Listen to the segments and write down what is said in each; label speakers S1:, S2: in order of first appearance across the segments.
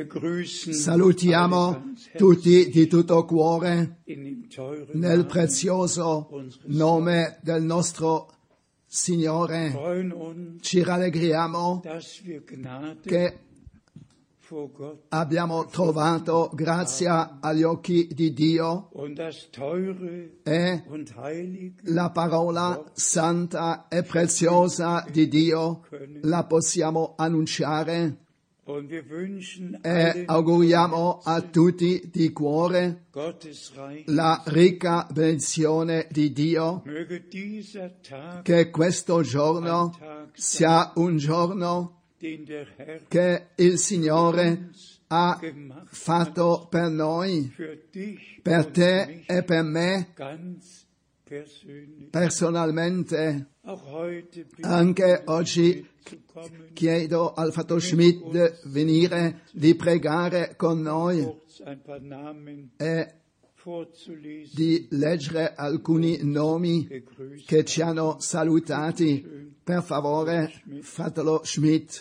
S1: Salutiamo tutti di tutto cuore nel prezioso nome del nostro Signore. Ci rallegriamo che abbiamo trovato grazia agli occhi di Dio e la parola santa e preziosa di Dio la possiamo annunciare e auguriamo a tutti di cuore la ricca benedizione di Dio, che questo giorno sia un giorno che il Signore ha fatto per noi, per te e per me personalmente. Anche oggi chiedo al Fratello Schmidt di venire, di pregare con noi e di leggere alcuni nomi che ci hanno salutati. Per favore, Fratello Schmidt.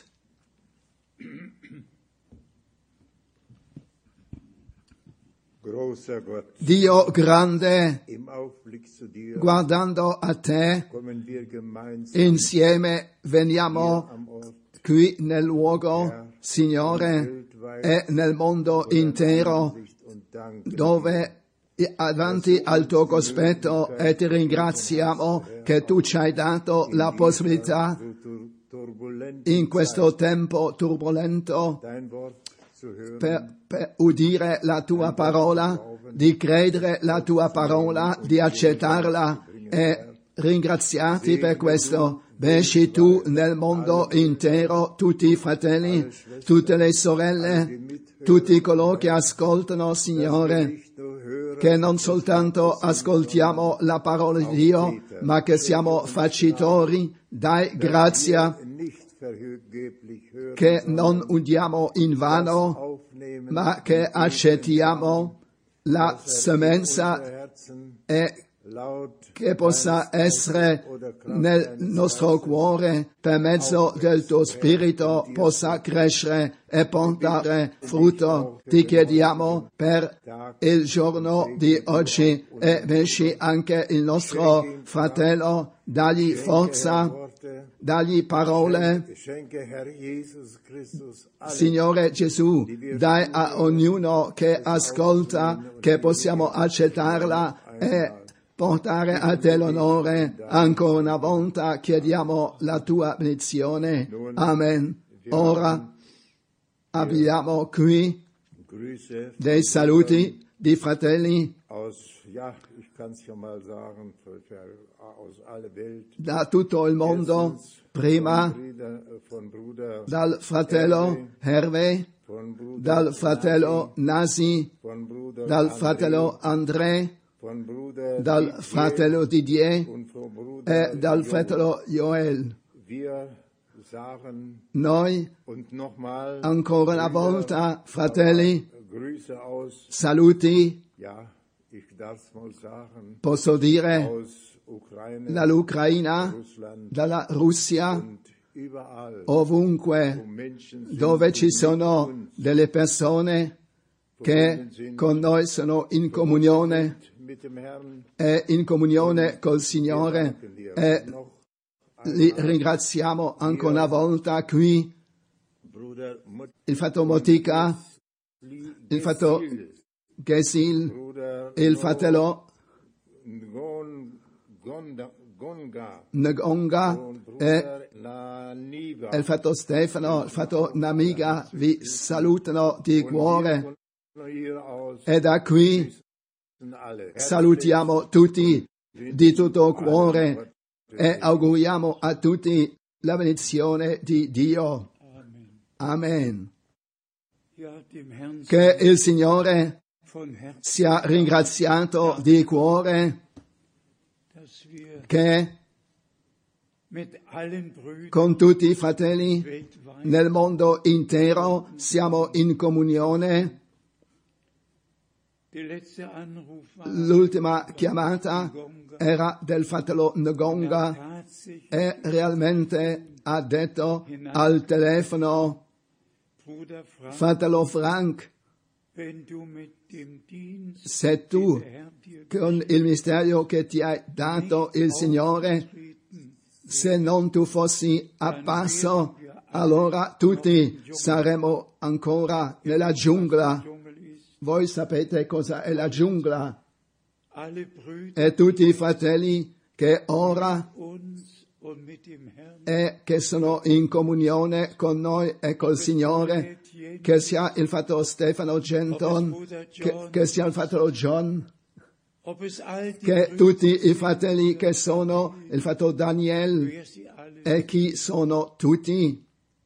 S1: Dio grande, guardando a te, insieme veniamo qui nel luogo, Signore, e nel mondo intero, dove avanti al tuo cospetto, e ti ringraziamo che tu ci hai dato la possibilità in questo tempo turbolento per udire la tua parola, di credere la tua parola, di accettarla e ringraziarti per questo. Benedici tu nel mondo intero tutti i fratelli, tutte le sorelle, tutti coloro che ascoltano, Signore, che non soltanto ascoltiamo la parola di Dio, ma che siamo facitori. Dai grazia che non udiamo in vano, ma che accettiamo la semenza e che possa essere nel nostro cuore, per mezzo del tuo Spirito, possa crescere e portare frutto. Ti chiediamo per il giorno di oggi e benedici anche il nostro fratello, dagli forza, dagli parole. Signore Gesù, dai a ognuno che ascolta che possiamo accettarla e portare a te l'onore. Ancora una volta chiediamo la tua benedizione. Amen. Ora abbiamo qui dei saluti di fratelli da tutto il mondo, prima dal fratello Hervé, dal fratello Nasi, dal fratello André, dal fratello Didier e dal fratello Joel. Noi, ancora una volta, fratelli, saluti, posso dire, dall'Ucraina, dalla Russia, ovunque dove ci sono delle persone che con noi sono in comunione e in comunione col Signore, e li ringraziamo ancora una volta qui, il fratello Motica, il fratello Gesil, il fratello Ngonga e il fratello Stefano, il fratello Namiga vi salutano di cuore, e da qui salutiamo tutti di tutto cuore e auguriamo a tutti la benedizione di Dio. Amen. Che il Signore sia ringraziato di cuore, che con tutti i fratelli nel mondo intero siamo in comunione. L'ultima chiamata era del fratello Ngonga e realmente ha detto al telefono: Fratello Frank, se tu con il mistero che ti ha dato il Signore, se non tu fossi apparso, allora tutti saremmo ancora nella giungla. Voi sapete cosa è la giungla? E tutti i fratelli che ora e che sono in comunione con noi e col Signore, che sia il fratello Stefano Genton, che sia il fratello John, che tutti i fratelli che sono il fratello Daniel e chi sono tutti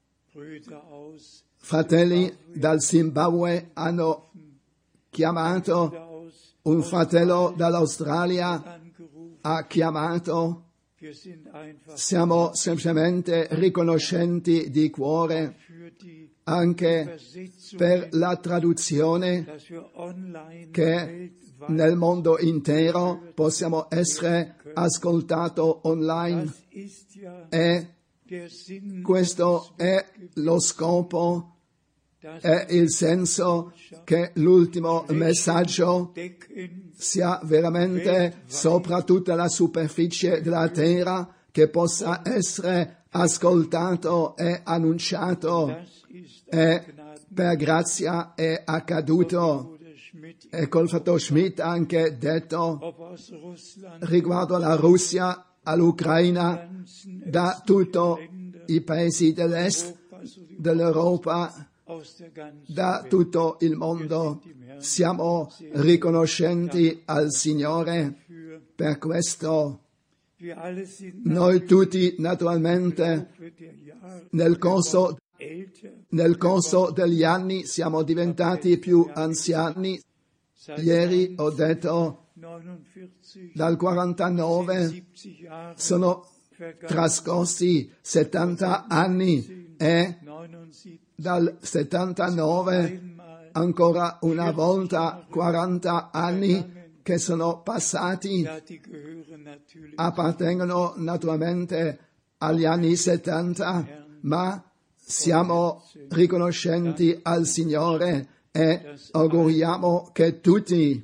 S1: fratelli dal Zimbabwe hanno chiamato, un fratello dall'Australia ha chiamato. Siamo semplicemente riconoscenti di cuore anche per la traduzione che nel mondo intero possiamo essere ascoltati online, e questo è lo scopo, è il senso che l'ultimo messaggio sia veramente sopra tutta la superficie della terra, che possa essere ascoltato e annunciato, e per grazia è accaduto. E col fratello Schmidt ha anche detto riguardo alla Russia, all'Ucraina, da tutti i paesi dell'est, dell'Europa, da tutto il mondo. Siamo riconoscenti al Signore per questo. Noi tutti naturalmente nel corso degli anni siamo diventati più anziani. Ieri ho detto dal 49 sono trascorsi 70 anni e dal 79 ancora una volta 40 anni che sono passati, appartengono naturalmente agli anni 70, ma siamo riconoscenti al Signore e auguriamo che tutti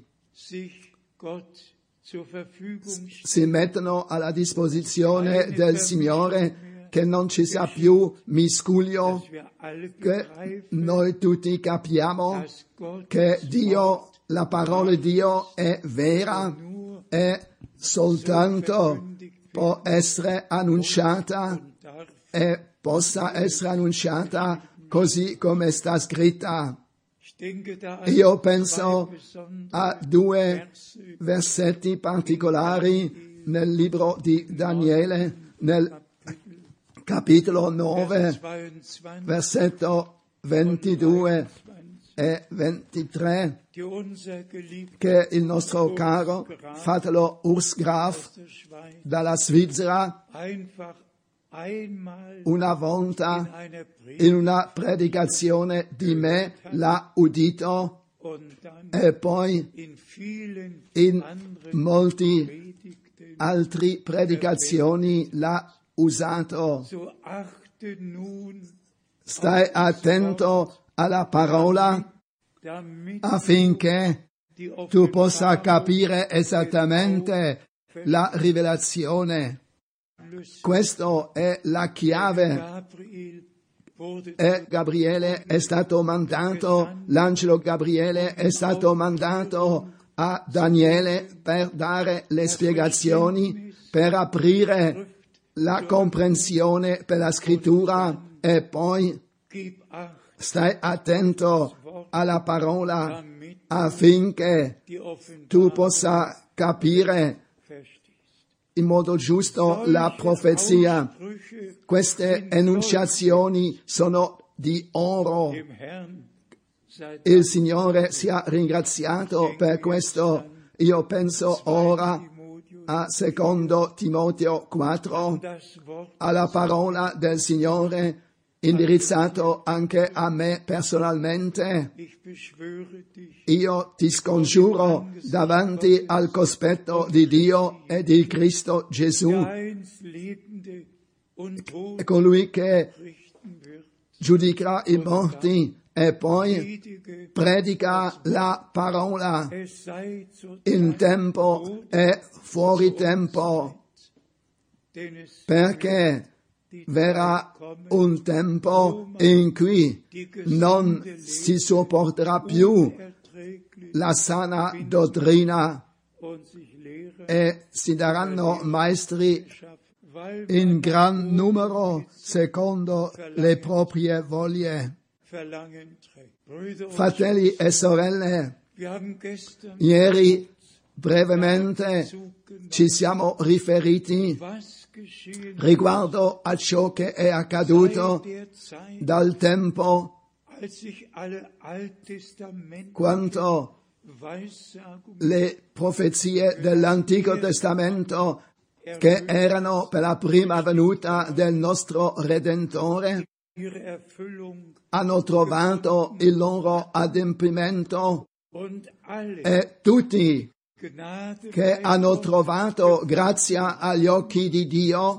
S1: si mettano alla disposizione del Signore, che non ci sia più miscuglio, che noi tutti capiamo che Dio, la parola di Dio è vera e soltanto può essere annunciata e possa essere annunciata così come sta scritta. Io penso a due versetti particolari nel libro di Daniele, nel capitolo 9, versetto 22 e 23, che il nostro caro fratello Urs Graf dalla Svizzera una volta in una predicazione di me l'ha udito e poi in molte altre predicazioni l'ha usato. Stai attento alla parola affinché tu possa capire esattamente la rivelazione. Questa è la chiave. E Gabriele è stato mandato, l'angelo Gabriele è stato mandato a Daniele per dare le spiegazioni, per aprire la comprensione per la scrittura, e poi stai attento alla parola affinché tu possa capire in modo giusto la profezia. Queste enunciazioni sono di oro. Il Signore sia ringraziato per questo. Io penso ora a secondo Timoteo 4, alla parola del Signore, indirizzato anche a me personalmente. Io ti scongiuro davanti al cospetto di Dio e di Cristo Gesù, colui che giudicherà i morti e poi predica la parola in tempo e fuori tempo, perché verrà un tempo in cui non si sopporterà più la sana dottrina e si daranno maestri in gran numero secondo le proprie voglie. Fratelli e sorelle, ieri brevemente ci siamo riferiti riguardo a ciò che è accaduto dal tempo quando le profezie dell'Antico Testamento, che erano per la prima venuta del nostro Redentore, hanno trovato il loro adempimento, e tutti che hanno trovato grazia agli occhi di Dio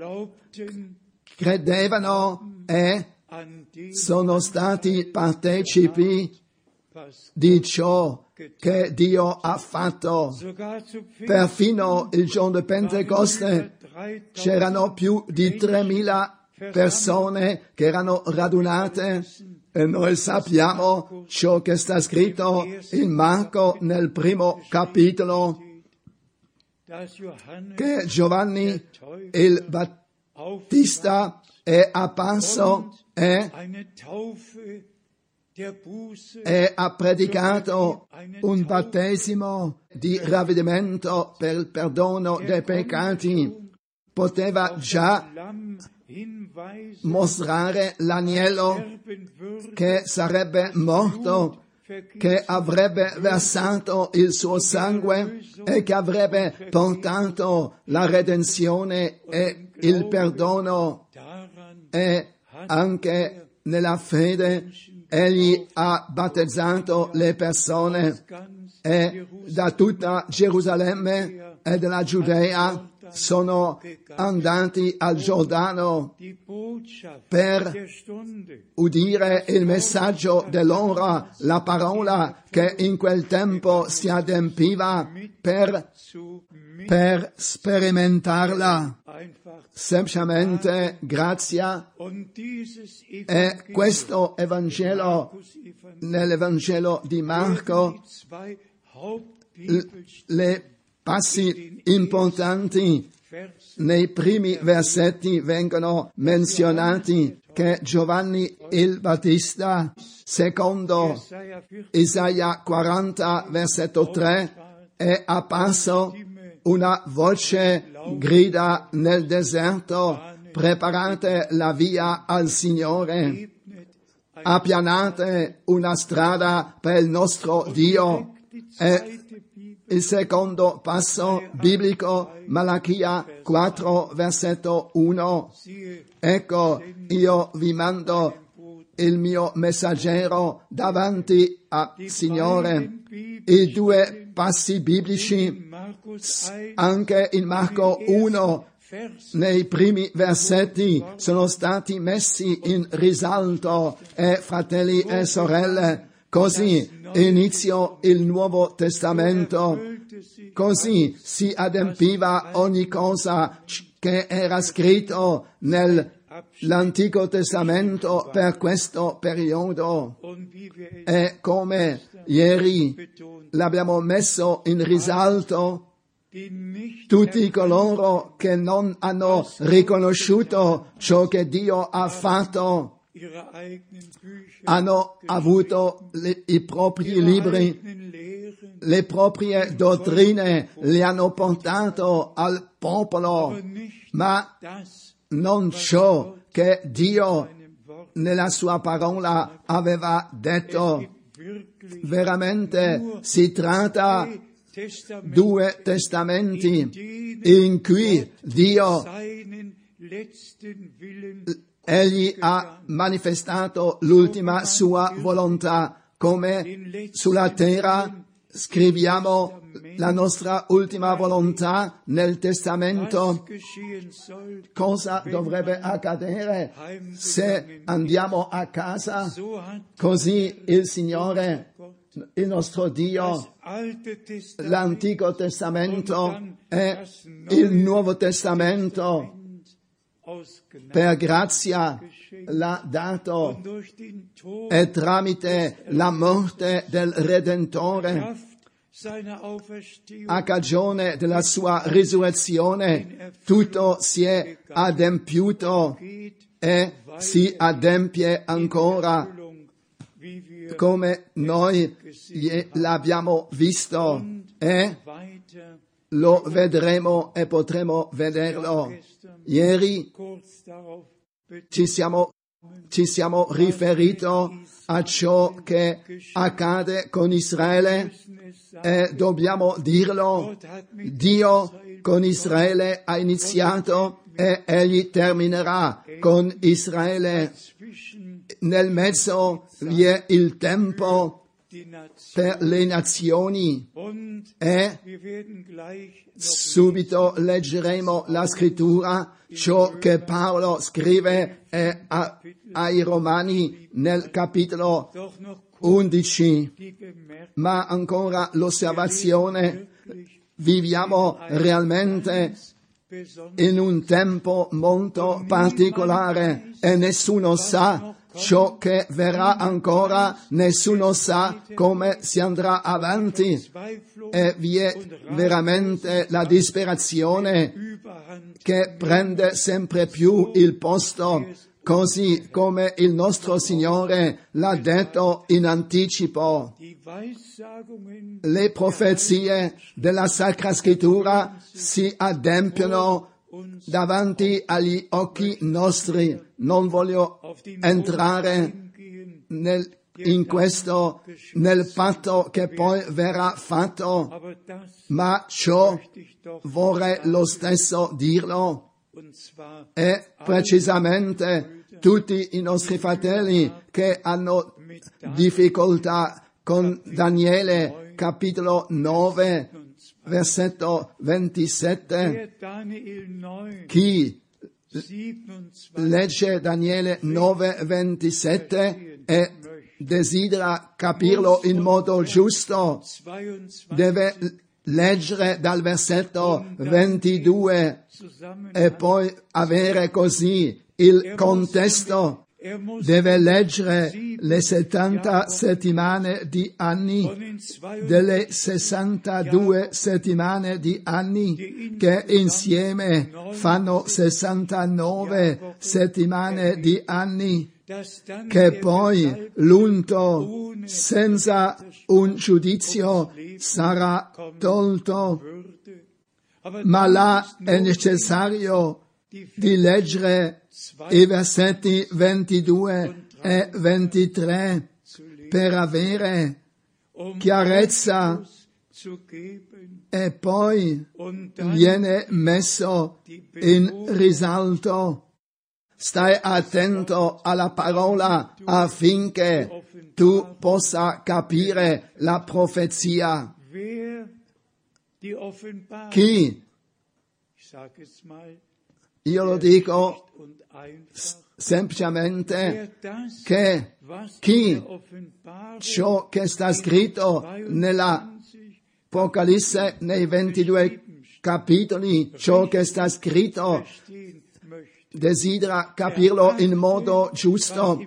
S1: credevano e sono stati partecipi di ciò che Dio ha fatto. Perfino il giorno di Pentecoste c'erano più di 3.000 persone che erano radunate, e noi sappiamo ciò che sta scritto in Marco nel primo capitolo, che Giovanni il Battista è apparso e ha predicato un battesimo di ravvedimento per il perdono dei peccati. Poteva già mostrare l'agnello che sarebbe morto, che avrebbe versato il suo sangue e che avrebbe portato la redenzione e il perdono, e anche nella fede egli ha battezzato le persone, e da tutta Gerusalemme e della Giudea sono andati al Giordano per udire il messaggio dell'ora, la parola che in quel tempo si adempiva, per sperimentarla. Semplicemente grazia. E questo Evangelo, nell'Evangelo di Marco, le passi importanti nei primi versetti vengono menzionati, che Giovanni il Battista, secondo Isaia 40, versetto 3, è apparso, una voce grida nel deserto: preparate la via al Signore, appianate una strada per il nostro Dio. E il secondo passo biblico, Malachia 4, versetto 1. Ecco, io vi mando il mio messaggero davanti al Signore. I due passi biblici, anche in Marco 1, nei primi versetti, sono stati messi in risalto, e fratelli e sorelle, così inizio il Nuovo Testamento, così si adempiva ogni cosa che era scritto nell'Antico Testamento per questo periodo. E come ieri l'abbiamo messo in risalto, tutti coloro che non hanno riconosciuto ciò che Dio ha fatto hanno avuto i propri libri, le proprie dottrine, le hanno portato al popolo, ma non ciò che Dio nella sua parola aveva detto. Veramente si tratta due testamenti in cui Dio egli ha manifestato l'ultima sua volontà, come sulla terra scriviamo la nostra ultima volontà nel testamento, cosa dovrebbe accadere se andiamo a casa? Così il Signore, il nostro Dio, l'Antico Testamento e il Nuovo Testamento per grazia l'ha dato, e tramite la morte del Redentore, a cagione della sua risurrezione, tutto si è adempiuto e si adempie ancora, come noi l'abbiamo visto e lo vedremo e potremo vederlo. Ieri ci siamo riferiti a ciò che accade con Israele e dobbiamo dirlo: Dio con Israele ha iniziato e Egli terminerà con Israele. Nel mezzo vi è il tempo per le nazioni e subito leggeremo la scrittura, ciò che Paolo scrive ai Romani nel capitolo 11. Ma ancora l'osservazione: viviamo realmente in un tempo molto particolare e nessuno sa ciò che verrà ancora, nessuno sa come si andrà avanti e vi è veramente la disperazione che prende sempre più il posto, così come il nostro Signore l'ha detto in anticipo. Le profezie della Sacra Scrittura si adempiono davanti agli occhi nostri. Non voglio entrare in questo, nel patto che poi verrà fatto, ma ciò vorrei lo stesso dirlo, e precisamente tutti i nostri fratelli che hanno difficoltà con Daniele capitolo 9 versetto 27, chi legge Daniele 9, 27 e desidera capirlo in modo giusto, deve leggere dal versetto 22 e poi avere così il contesto. Deve leggere le 70 settimane di anni, delle 62 settimane di anni che insieme fanno 69 settimane di anni, che poi l'unto senza un giudizio sarà tolto. Ma là è necessario di leggere i versetti 22 e 23 per avere chiarezza, e poi viene messo in risalto. Stai attento alla parola affinché tu possa capire la profezia. Chi, io lo dico semplicemente, che chi ciò che sta scritto nell'Apocalisse, nei 22 capitoli, ciò che sta scritto, desidera capirlo in modo giusto,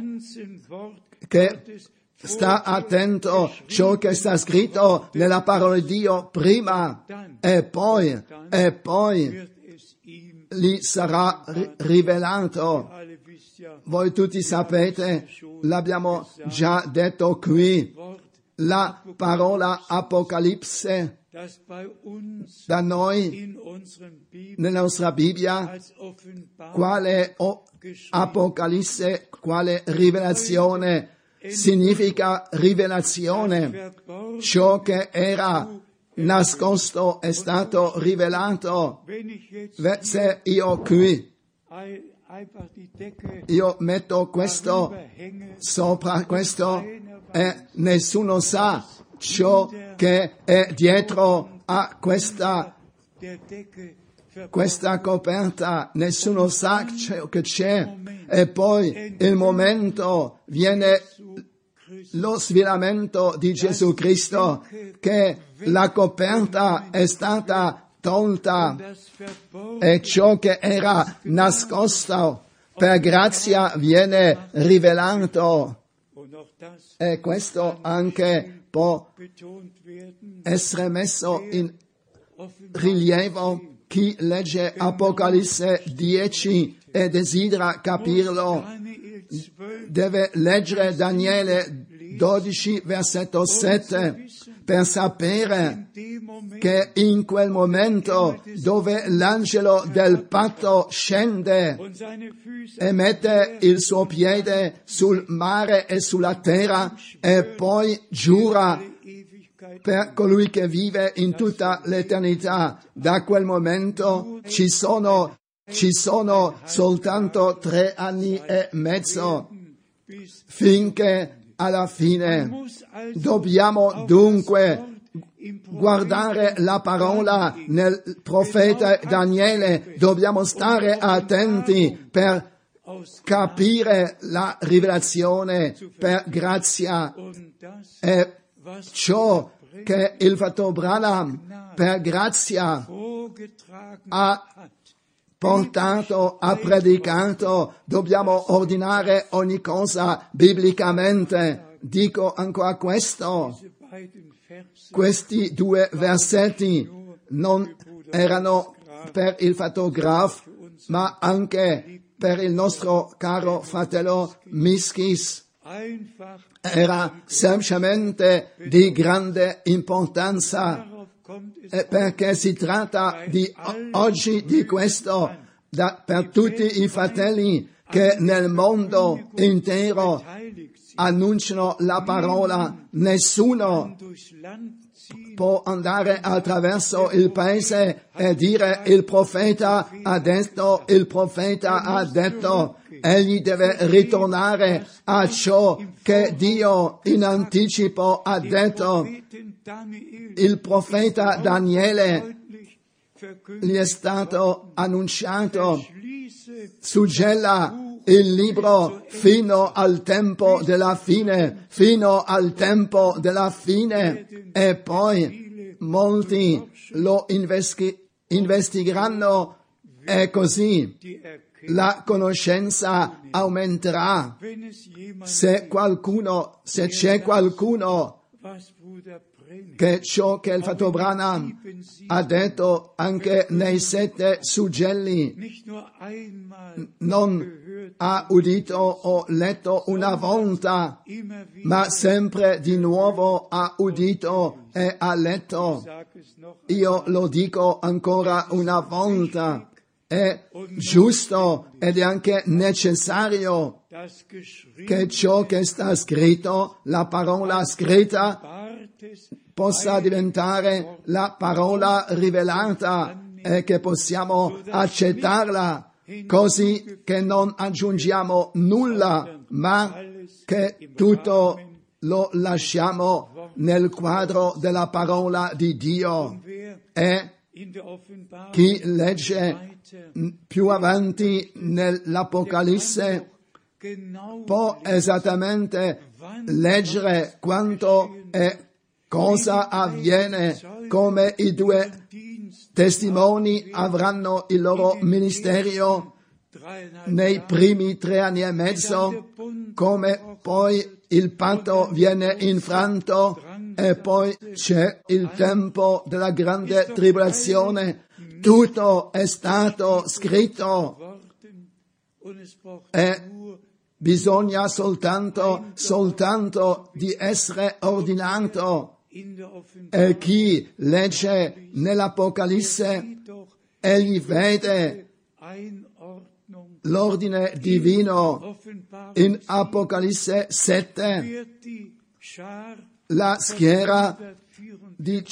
S1: che sta attento ciò che sta scritto nella parola di Dio prima e poi gli sarà rivelato. Voi tutti sapete, l'abbiamo già detto qui, la parola Apocalisse da noi nella nostra Bibbia, quale Apocalisse, quale rivelazione, significa rivelazione. Ciò che era nascosto è stato rivelato. Se io qui, io metto questo sopra questo e nessuno sa ciò che è dietro a questa coperta, nessuno sa che c'è, e poi il momento viene lo svelamento di Gesù Cristo, che la coperta è stata tolta e ciò che era nascosto per grazia viene rivelato, e questo anche può essere messo in rilievo. Chi legge Apocalisse 10 e desidera capirlo deve leggere Daniele 12 versetto 7 per sapere che in quel momento dove l'angelo del patto scende e mette il suo piede sul mare e sulla terra e poi giura per colui che vive in tutta l'eternità, da quel momento ci sono soltanto 3 anni e mezzo finché alla fine. Dobbiamo dunque guardare la parola nel profeta Daniele, dobbiamo stare attenti per capire la rivelazione per grazia, e ciò che il fratello Branham per grazia ha portato, ha predicato, dobbiamo ordinare ogni cosa biblicamente. Dico ancora questo: questi 2 versetti non erano per il fratello Graf, ma anche per il nostro caro fratello Miskis. Era semplicemente di grande importanza, perché si tratta di oggi di questo, per tutti i fratelli che nel mondo intero annunciano la parola. Nessuno può andare attraverso il paese e dire il profeta ha detto, il profeta ha detto. Egli deve ritornare a ciò che Dio in anticipo ha detto. Il profeta Daniele gli è stato annunciato: suggella il libro fino al tempo della fine, fino al tempo della fine, e poi molti lo investigheranno, e così la conoscenza aumenterà. Se c'è qualcuno che ciò che il fratello Branham ha detto anche nei 7 suggelli non ha udito o letto una volta, ma sempre di nuovo ha udito e ha letto. Io lo dico ancora una volta: è giusto ed è anche necessario che ciò che sta scritto, la parola scritta, possa diventare la parola rivelata e che possiamo accettarla, così che non aggiungiamo nulla, ma che tutto lo lasciamo nel quadro della parola di Dio. E chi legge più avanti nell'Apocalisse può esattamente leggere quanto e cosa avviene, come i 2 testimoni avranno il loro ministero nei primi 3 anni e mezzo, come poi il patto viene infranto e poi c'è il tempo della grande tribolazione. Tutto è stato scritto e bisogna soltanto di essere ordinato. E chi legge nell'Apocalisse, egli vede l'ordine divino. In Apocalisse 7 la schiera dei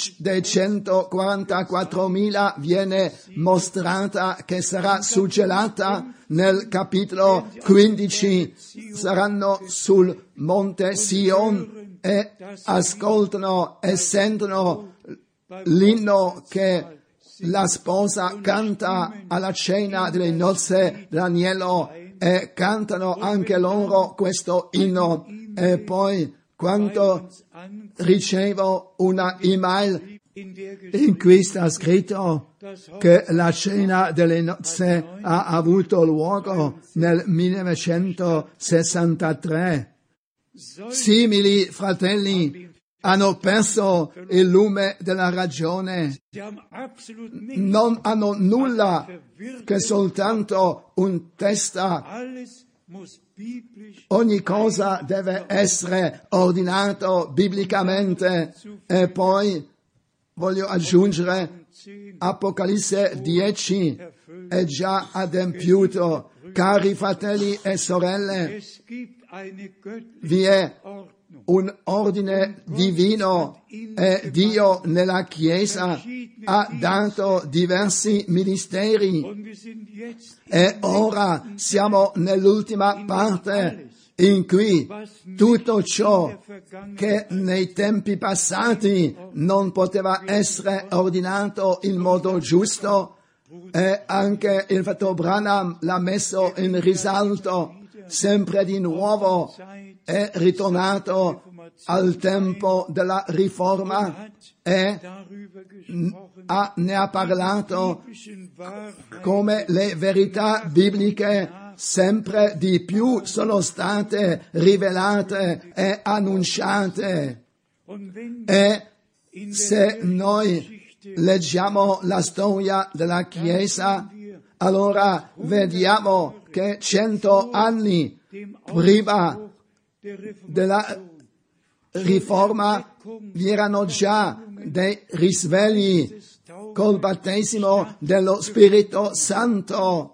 S1: 144.000 viene mostrata, che sarà suggellata nel capitolo 15. Saranno sul monte Sion e ascoltano e sentono l'inno che la sposa canta alla cena delle nozze dell'agnello, e cantano anche loro questo inno. E poi quando ricevo una email in cui sta scritto che la cena delle nozze ha avuto luogo nel 1963, simili fratelli hanno perso il lume della ragione, non hanno nulla che soltanto un testa. Ogni cosa deve essere ordinato biblicamente. E poi voglio aggiungere, Apocalisse 10 è già adempiuto. Cari fratelli e sorelle, vi è un ordine divino e Dio nella Chiesa ha dato diversi ministeri e ora siamo nell'ultima parte in cui tutto ciò che nei tempi passati non poteva essere ordinato in modo giusto, e anche il fratello Branham l'ha messo in risalto, sempre di nuovo è ritornato al tempo della riforma e ne ha parlato come le verità bibliche sempre di più sono state rivelate e annunciate. E se noi leggiamo la storia della Chiesa, allora vediamo che 100 anni prima della riforma vi erano già dei risvegli col battesimo dello Spirito Santo.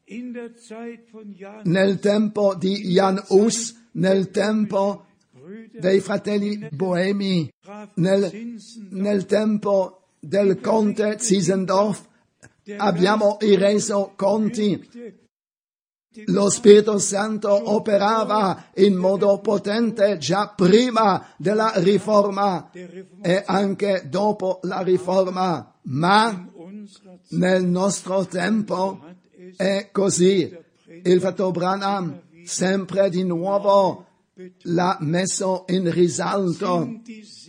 S1: Nel tempo di Jan Hus, nel tempo dei fratelli Boemi, nel tempo del conte Zinzendorf, abbiamo i resoconti. Lo Spirito Santo operava in modo potente già prima della riforma e anche dopo la riforma, ma nel nostro tempo è così. Il fratello Branham sempre di nuovo l'ha messo in risalto.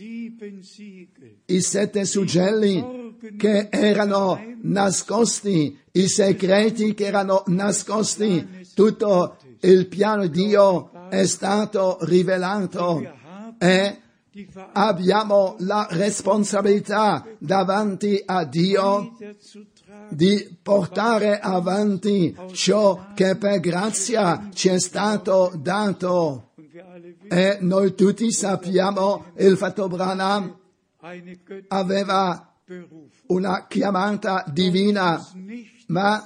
S1: I 7 suggelli che erano nascosti, i segreti che erano nascosti, tutto il piano di Dio è stato rivelato e abbiamo la responsabilità davanti a Dio di portare avanti ciò che per grazia ci è stato dato. E noi tutti sappiamo, il fratello Branham aveva una chiamata divina, ma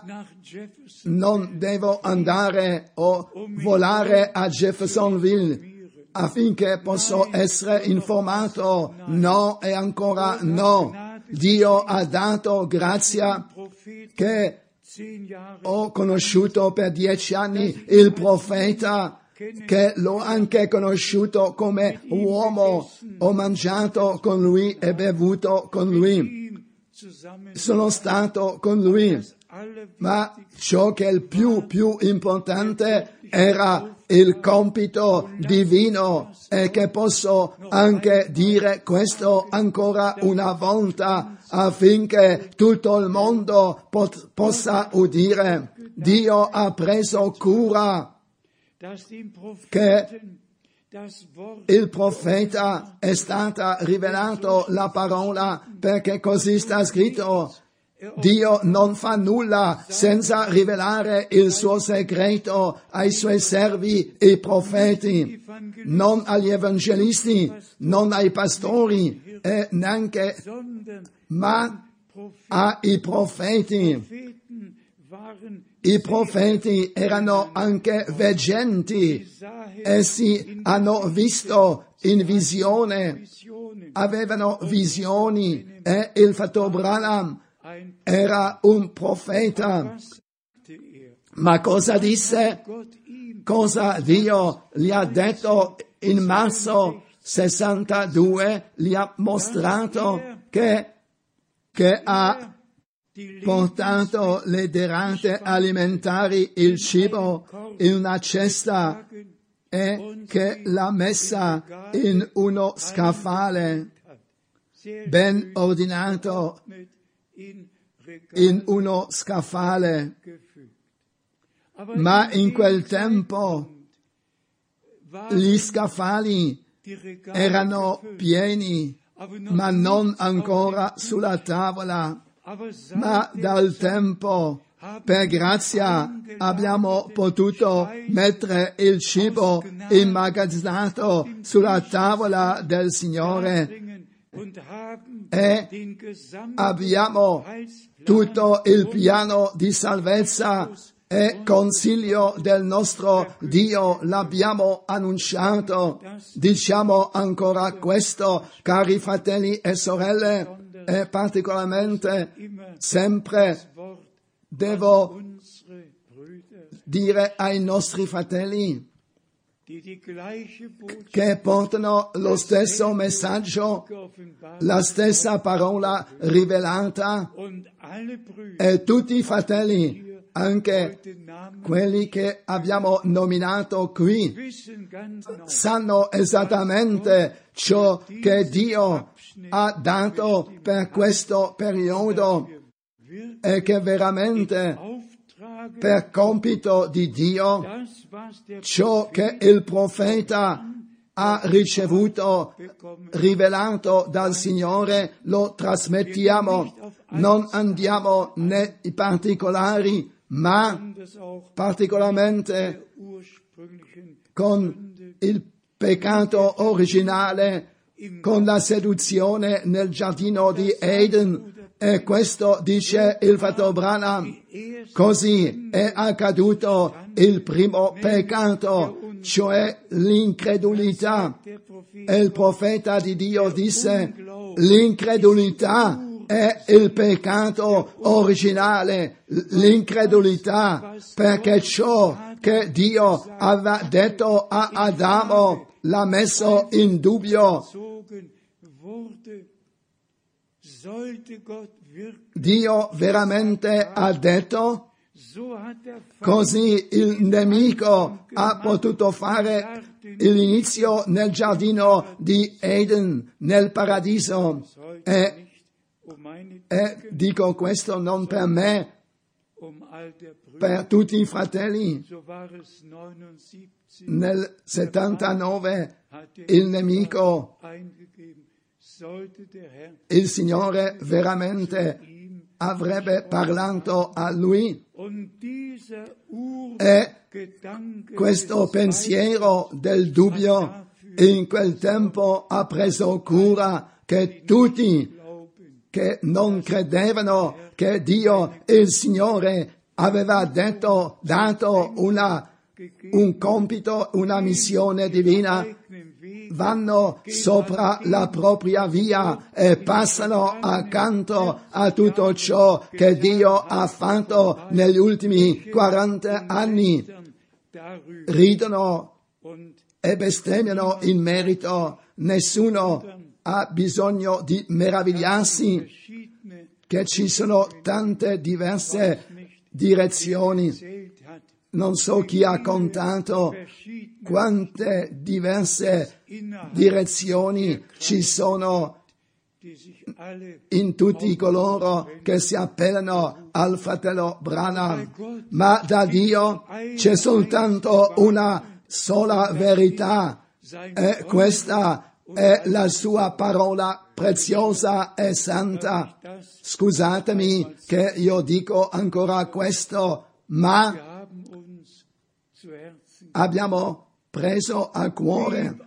S1: non devo andare o volare a Jeffersonville affinché posso essere informato. No, e ancora no. Dio ha dato grazia che ho conosciuto per 10 anni il profeta, che l'ho anche conosciuto come uomo, ho mangiato con lui e bevuto con lui, sono stato con lui, ma ciò che è il più importante era il compito divino, e che posso anche dire questo ancora una volta affinché tutto il mondo possa udire. Dio ha preso cura che il profeta è stata rivelato la parola, perché così sta scritto. Dio non fa nulla senza rivelare il suo segreto ai suoi servi, i profeti, non agli evangelisti, non ai pastori, e neanche, ma ai profeti. I profeti erano anche veggenti, essi hanno visto in visione, avevano visioni, e il fratello Branham era un profeta. Ma cosa disse? Cosa Dio gli ha detto in marzo 62 gli ha mostrato che ha portato le derrate alimentari, il cibo, in una cesta e che l'ha messa in uno scaffale ben ordinato, in uno scaffale. Ma in quel tempo gli scaffali erano pieni, ma non ancora sulla tavola. Ma dal tempo, per grazia, abbiamo potuto mettere il cibo immagazzinato sulla tavola del Signore e abbiamo tutto il piano di salvezza e consiglio del nostro Dio l'abbiamo annunciato. Diciamo ancora questo, cari fratelli e sorelle, e particolarmente sempre devo dire ai nostri fratelli che portano lo stesso messaggio, la stessa parola rivelata, e tutti i fratelli, anche quelli che abbiamo nominato qui, sanno esattamente ciò che Dio ha dato per questo periodo e che veramente per compito di Dio ciò che il profeta ha ricevuto, rivelato dal Signore, lo trasmettiamo. Non andiamo nei particolari, ma particolarmente con il peccato originale, con la seduzione nel giardino di Eden. E questo dice il fratello Branham. Così è accaduto il primo peccato, cioè l'incredulità. E il profeta di Dio disse: l'incredulità è il peccato originale, l'incredulità, perché ciò che Dio aveva detto a Adamo l'ha messo in dubbio. Dio veramente ha detto, così il nemico ha potuto fare l'inizio nel giardino di Eden, nel paradiso. E dico questo non per me, per tutti i fratelli. Nel 79 il nemico, il Signore veramente avrebbe parlato a lui, e questo pensiero del dubbio in quel tempo ha preso cura che tutti che non credevano che Dio, il Signore, aveva dato un compito, una missione divina, vanno sopra la propria via e passano accanto a tutto ciò che Dio ha fatto negli ultimi 40 anni. Ridono e bestemmiano in merito. Nessuno ha bisogno di meravigliarsi che ci sono tante diverse direzioni. Non so chi ha contato quante diverse direzioni ci sono in tutti coloro che si appellano al fratello Branham, ma da Dio c'è soltanto una sola verità, e questa è la sua parola preziosa e santa. Scusatemi che io dico ancora questo, ma abbiamo preso a cuore.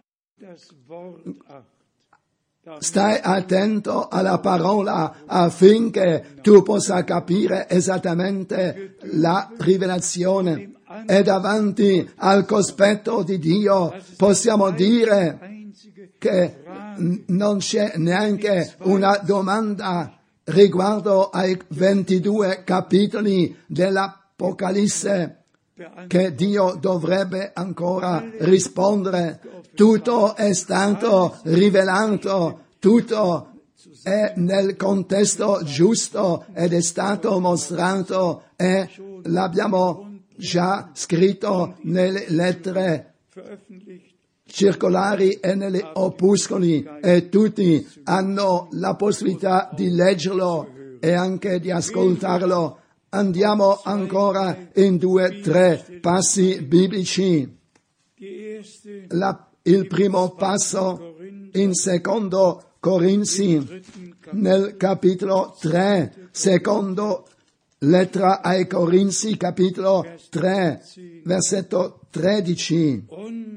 S1: Stai attento alla parola affinché tu possa capire esattamente la rivelazione. E davanti al cospetto di Dio possiamo dire che non c'è neanche una domanda riguardo ai 22 capitoli dell'Apocalisse. che Dio dovrebbe ancora rispondere. Tutto è stato rivelato, tutto è nel contesto giusto ed è stato mostrato e l'abbiamo già scritto nelle lettere circolari e negli opuscoli e tutti hanno la possibilità di leggerlo e anche di ascoltarlo. Andiamo ancora in 2 o 3 passi biblici. Il primo passo in secondo Corinzi, nel capitolo 3, secondo lettera ai Corinzi, capitolo 3, versetto 13.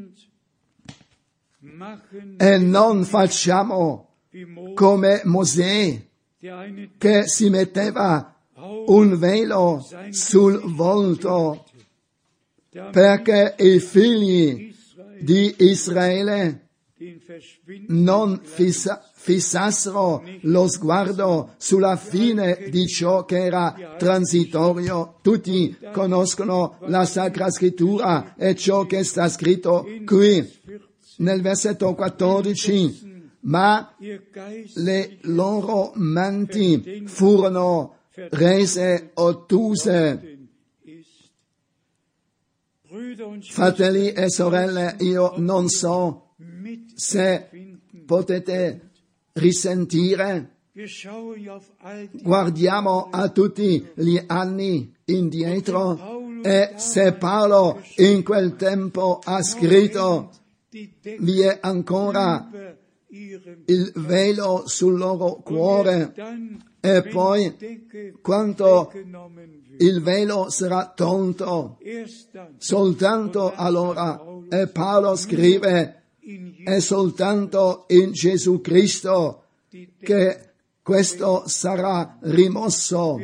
S1: E non facciamo come Mosè, che si metteva un velo sul volto, perché i figli di Israele non fissassero lo sguardo sulla fine di ciò che era transitorio. Tutti conoscono la Sacra Scrittura e ciò che sta scritto qui nel versetto 14. Ma le loro menti furono rese ottuse. Fratelli e sorelle, io non so se potete risentire. Guardiamo a tutti gli anni indietro e se Paolo in quel tempo ha scritto, vi è ancora il velo sul loro cuore, e poi quando il velo sarà tolto, soltanto allora, e Paolo scrive, è soltanto in Gesù Cristo che questo sarà rimosso.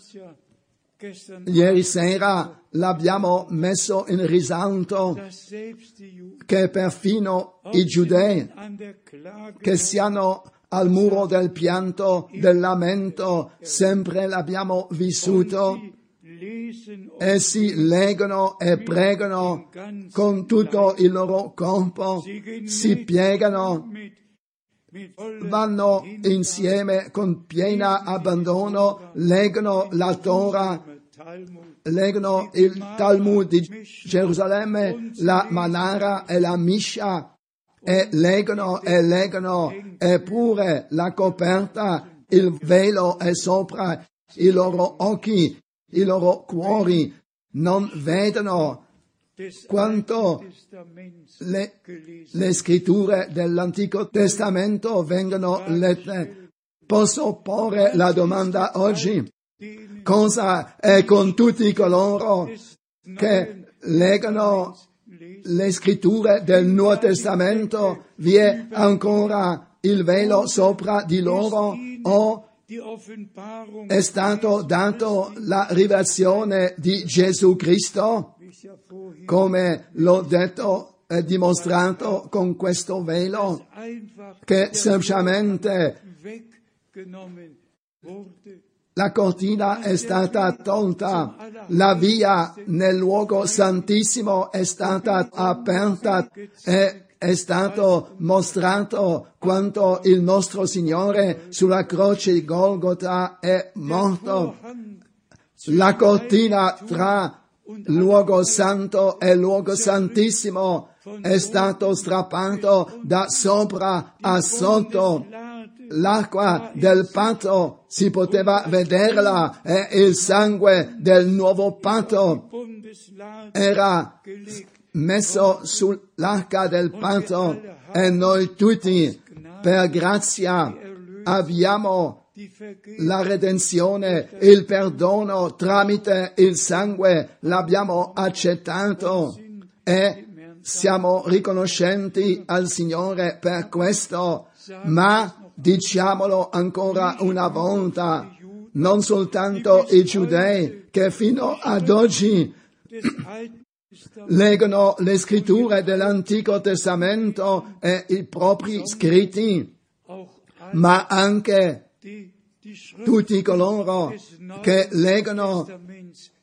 S1: Ieri sera l'abbiamo messo in risalto che perfino i giudei che siano al muro del pianto, del lamento, sempre l'abbiamo vissuto. Essi leggono e pregano con tutto il loro corpo, si piegano, vanno insieme con pieno abbandono, leggono la Torah, leggono il Talmud di Gerusalemme, la Manara e la Misha, e leggono, eppure la coperta, il velo è sopra i loro occhi, i loro cuori non vedono. Quanto le scritture dell'Antico Testamento vengono lette, posso porre la domanda oggi: cosa è con tutti coloro che leggono le scritture del Nuovo Testamento? Vi è ancora il velo sopra di loro o è stato dato la rivelazione di Gesù Cristo, come l'ho detto e dimostrato con questo velo, che semplicemente la cortina è stata tolta, la via nel luogo santissimo è stata aperta e è stato mostrato quanto il nostro Signore sulla croce di Golgota è morto. La cortina tra luogo santo e luogo santissimo è stato strappato da sopra a sotto. L'acqua del patto si poteva vederla e il sangue del nuovo patto era messo sull'arca del patto e noi tutti per grazia abbiamo la redenzione, il perdono tramite il sangue, l'abbiamo accettato e siamo riconoscenti al Signore per questo, ma diciamolo ancora una volta, non soltanto i giudei che fino ad oggi leggono le scritture dell'Antico Testamento e i propri scritti, ma anche tutti coloro che leggono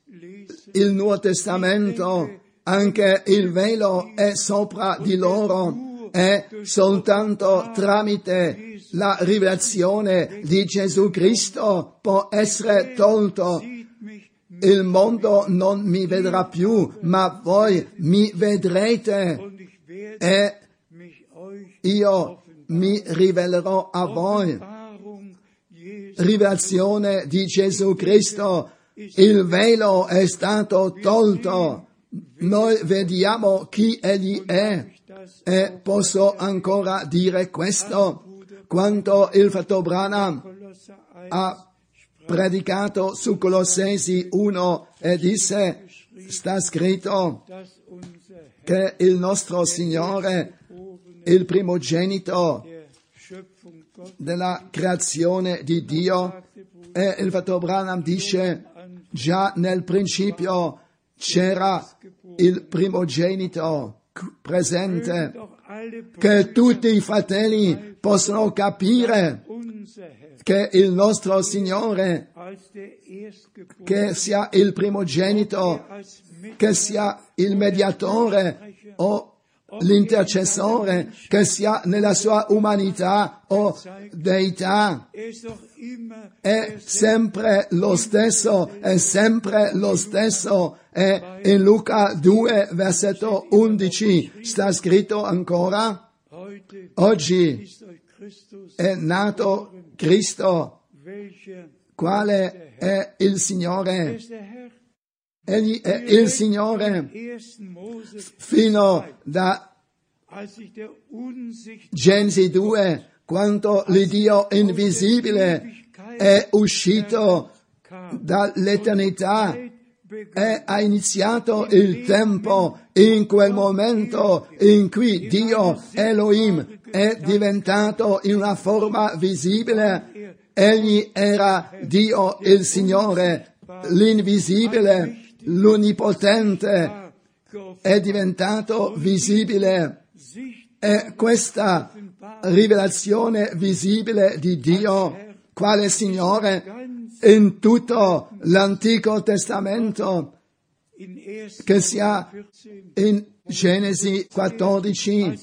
S1: il Nuovo Testamento, anche il velo è sopra di loro, è soltanto tramite la rivelazione di Gesù Cristo può essere tolto. Il mondo non mi vedrà più, ma voi mi vedrete e io mi rivelerò a voi. Rivelazione di Gesù Cristo, il velo è stato tolto, noi vediamo chi Egli è e posso ancora dire questo, quando il fratello Branham ha predicato su Colossesi 1 e disse, sta scritto che il nostro Signore, il primogenito della creazione di Dio, e il fratello Branham dice, già nel principio c'era il primogenito presente, che tutti i fratelli possono capire che il nostro Signore, che sia il primogenito, che sia il mediatore o l'intercessore, che sia nella sua umanità o deità, è sempre lo stesso, è sempre lo stesso. E in Luca 2, versetto 11, sta scritto ancora, oggi è nato Cristo, quale è il Signore. Egli è il Signore fino da Genesi 2, quando l'Iddio invisibile è uscito dall'eternità e ha iniziato il tempo in quel momento in cui Dio Elohim è diventato in una forma visibile. Egli era Dio il Signore, l'invisibile, l'Onnipotente è diventato visibile, e questa rivelazione visibile di Dio, quale Signore, in tutto l'Antico Testamento, che sia in Genesi 14,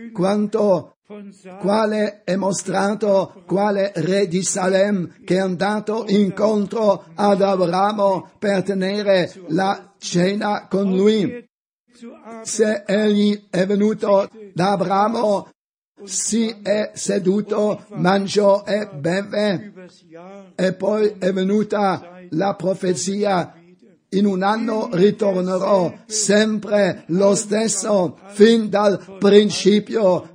S1: quale è mostrato, quale re di Salem che è andato incontro ad Abramo per tenere la cena con lui. Se egli è venuto da Abramo, si è seduto, mangiò e beve, e poi è venuta la profezia, in un anno ritornerò, sempre lo stesso, fin dal principio,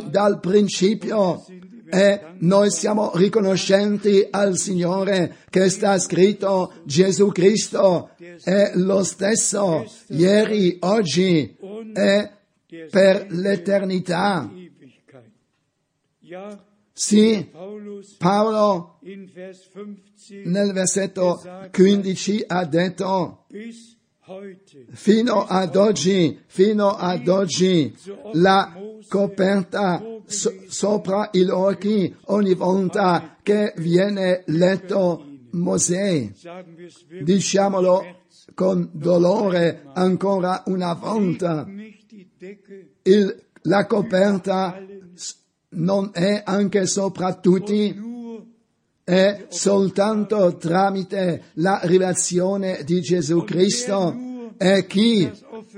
S1: e noi siamo riconoscenti al Signore che sta scritto, Gesù Cristo è lo stesso, ieri, oggi e per l'eternità. Sì, Paolo nel versetto 15 ha detto, fino ad oggi, la coperta sopra gli occhi ogni volta che viene letto Mosè. Diciamolo con dolore ancora una volta. La coperta non è anche sopra tutti, è soltanto tramite la rivelazione di Gesù Cristo, e chi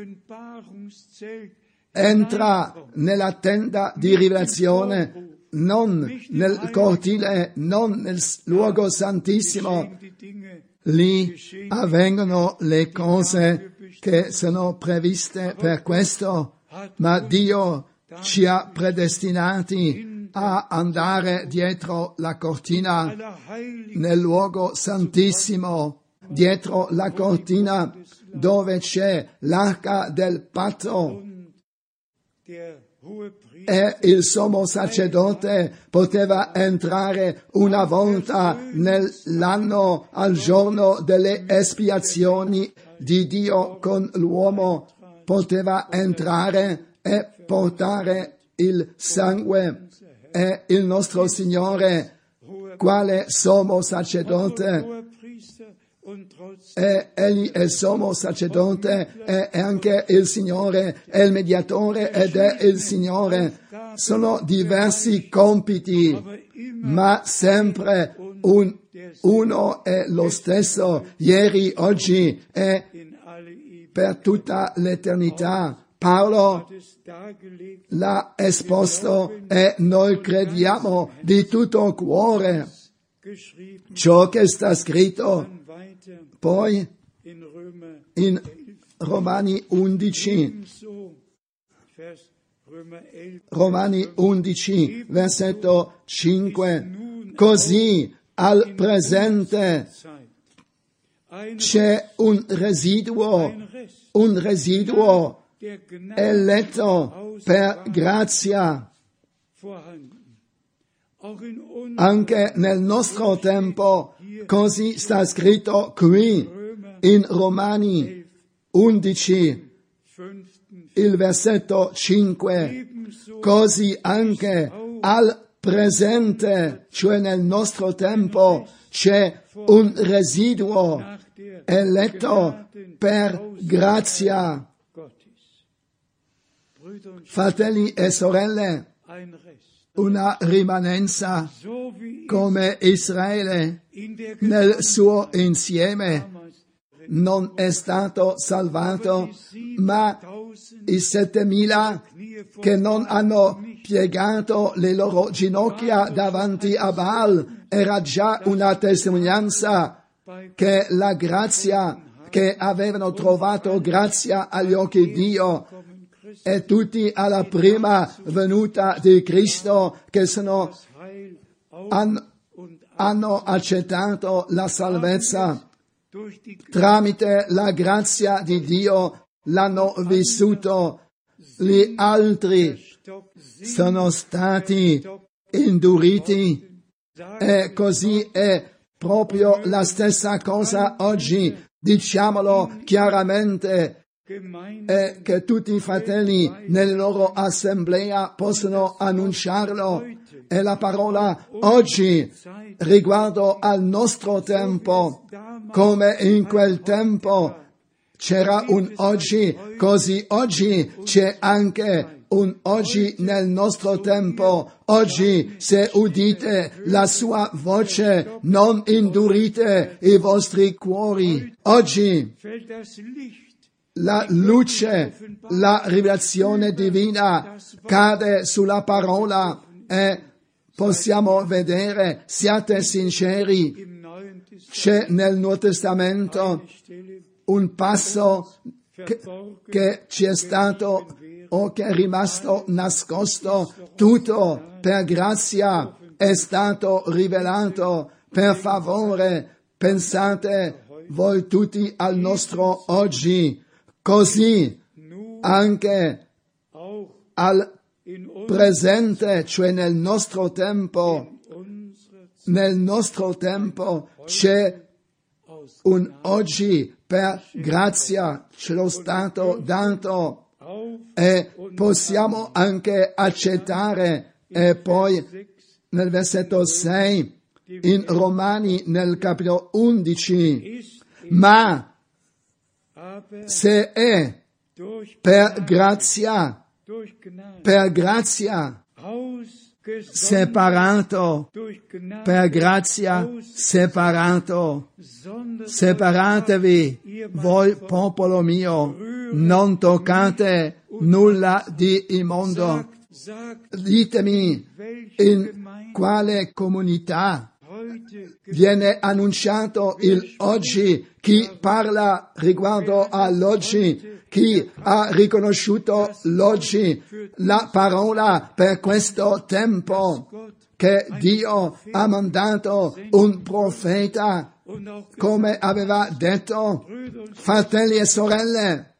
S1: entra nella tenda di rivelazione, non nel cortile, non nel luogo santissimo, lì avvengono le cose che sono previste per questo, ma Dio ci ha predestinati a andare dietro la cortina nel luogo santissimo, dietro la cortina dove c'è l'arca del patto, e il sommo sacerdote poteva entrare una volta nell'anno al giorno delle espiazioni di Dio con l'uomo, poteva entrare e portare il sangue, e il nostro Signore, quale sommo sacerdote, e egli è il sommo sacerdote, è anche il Signore, è il mediatore ed è il Signore. Sono diversi compiti, ma sempre uno è lo stesso, ieri, oggi e per tutta l'eternità. Paolo l'ha esposto e noi crediamo di tutto cuore ciò che sta scritto. Poi in Romani 11, versetto 5, così al presente c'è un residuo eletto per grazia. Anche nel nostro tempo, così sta scritto qui in Romani 11, il versetto 5, così anche al presente, cioè nel nostro tempo, c'è un residuo eletto per grazia. Fratelli e sorelle, una rimanenza come Israele nel suo insieme non è stato salvato, ma i 7.000 che non hanno piegato le loro ginocchia davanti a Baal era già una testimonianza che la grazia, che avevano trovato grazia agli occhi di Dio, e tutti alla prima venuta di Cristo che hanno accettato la salvezza tramite la grazia di Dio, l'hanno vissuto. Gli altri sono stati induriti, e così è proprio la stessa cosa oggi. Diciamolo chiaramente, che tutti i fratelli nelle loro assemblea possono annunciarlo. E la parola oggi riguardo al nostro tempo, come in quel tempo c'era un oggi, così oggi c'è anche un oggi nel nostro tempo. Oggi, se udite la sua voce, non indurite i vostri cuori. Oggi la luce, la rivelazione divina cade sulla parola e possiamo vedere, siate sinceri, c'è nel Nuovo Testamento un passo che ci è stato o che è rimasto nascosto, tutto per grazia è stato rivelato, per favore. Pensate voi tutti al nostro oggi. Così anche al presente, cioè nel nostro tempo c'è un oggi per grazia, ce l'ho stato dato e possiamo anche accettare. E poi nel versetto 6 in Romani nel capitolo 11, ma se è per grazia, separato, per grazia separato, separatevi, voi popolo mio, non toccate nulla di immondo. Ditemi in quale comunità viene annunciato il oggi, chi parla riguardo all'oggi, chi ha riconosciuto l'oggi, la parola per questo tempo, che Dio ha mandato un profeta, come aveva detto. Fratelli e sorelle,